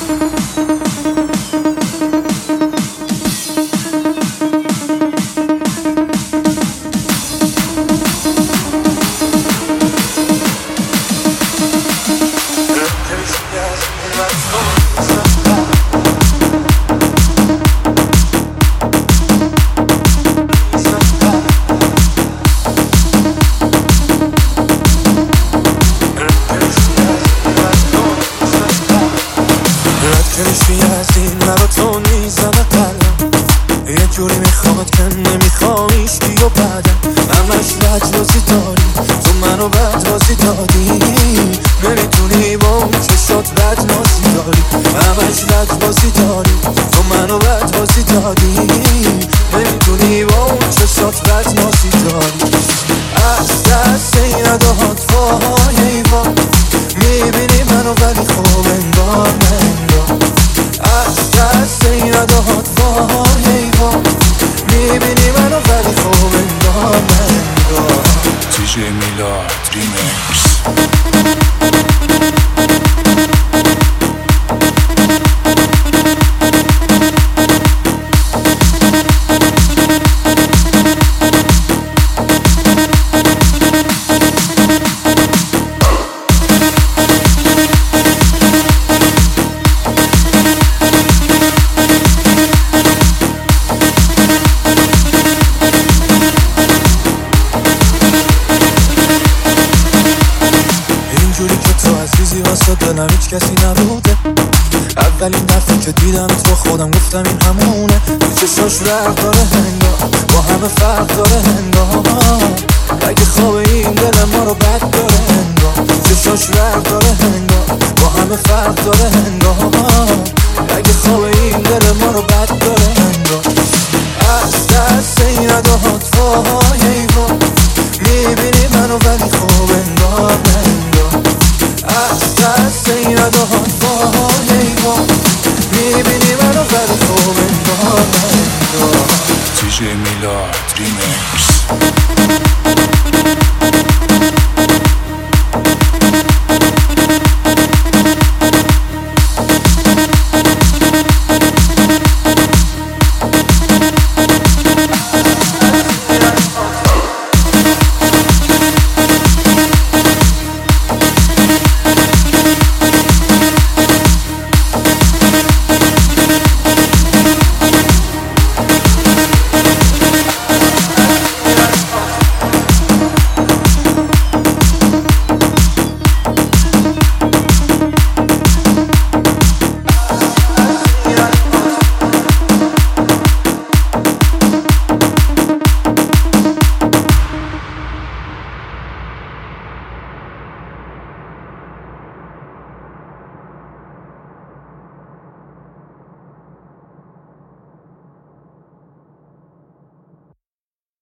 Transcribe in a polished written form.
نمیشی از این مراتون میزنه قلم یه جوری میخواد که نمیخوایش بیا بعدم همش لجبازی داری تو منو بدبازی دادی نمیتونی با اون چشات بدنازی داری همش لجبازی داری تو منو بدبازی دادی نمیتونی با اون چشات بدنازی داری از دست این اداهات وای ایوان میبینی منو ولی خوب انگار از دست این اداهات وای ایوان میبینی منو ولی خوب انگار دیجی میلاد ریمیکس. عزیزی واسه دلم هیچ کسی نبوده اولین دفعه که دیدم تو خودم گفتم این همونه تو چشاش رق داره هنگاه با همه فرق داره هنگاه اگه خواب این دل ما رو بد داره هنگاه تو چشاش رق داره هنگاه با همه فرق داره هنگاه اگه خواب این دل ما رو بد داره هنگاه از دست این اداهات وای ایوان میبینی منو ولی خوب انگار از دست این اداهات وای ایوان میبینی منو ولی خوب انگار دیجی میلاد ریمیکس.